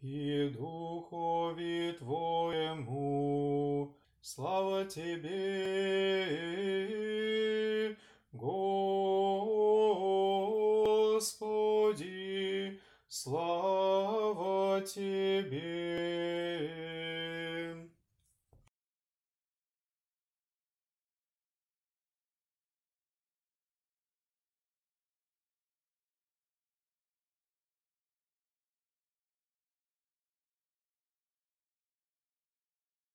и Духове Твоему. Слава Тебе, Господи, слава Тебе.